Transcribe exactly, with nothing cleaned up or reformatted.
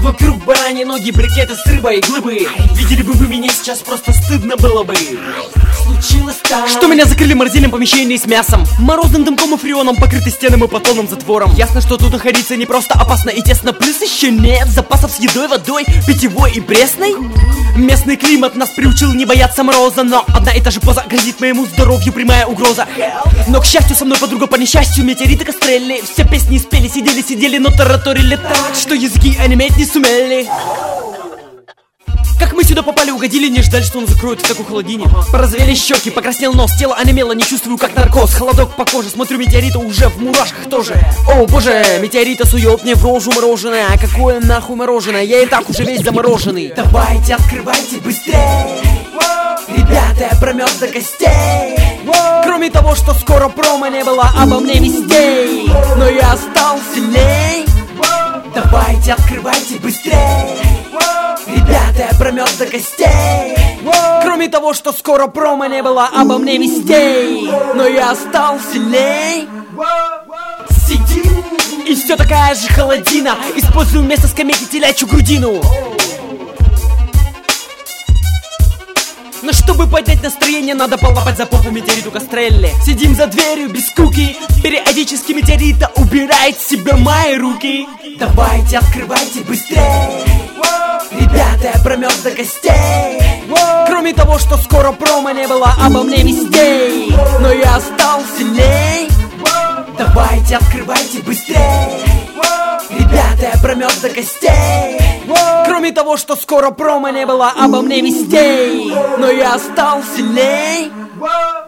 Вокруг бараньи ноги, брикеты с рыбой и глыбы. Видели бы вы меня сейчас, просто стыдно было бы. Случилось так, что меня закрыли в морозильном помещении с мясом, морозным дымком и фреоном, покрыты стеном и потонным затвором. Ясно, что тут находиться не просто опасно и тесно. Плюс еще нет запасов с едой, водой, питьевой и пресной. Местный климат нас приучил не бояться мороза, но одна и та же поза грозит моему здоровью прямая угроза. Но, к счастью, со мной подруга, по несчастью, метеориты Кастрелли. Все песни спели, сидели, сидели, но тараторили так, что языки онеметь не сумели. Как мы сюда попали, угодили, не ждали, что он закроет в такой холодине. Порозвели щеки, покраснел нос, тело онемело, не чувствую как наркоз. Холодок по коже, смотрю, метеорита уже в мурашках тоже. О боже, метеорита сует мне в рожу мороженое. А какое нахуй мороженое, я и так уже весь замороженный. Давайте, открывайте быстрей, ребята, я промерз до костей. Кроме того, что скоро промо не было обо мне вестей, но я стал сильней. Давайте, открывайте быстрей, ребята, я промерз до костей. Кроме того, что скоро промо не было обо мне вестей, но я стал сильней. Сидим, и все такая же холодина. Использую вместо скамейки телячью грудину. Но чтобы поднять настроение, надо полапать за попу метеориту Кастрелли. Сидим за дверью без скуки, периодически метеорита убирает с себя мои руки. Давайте, открывайте быстрей, ребята, я промерз до костей. Кроме того, что скоро промо не было обо мне вестей, но я стал сильней. Давайте, открывайте быстрей, ребята, я промерз до костей. Кроме того, что скоро промо не было обо мне вестей, но я стал сильней.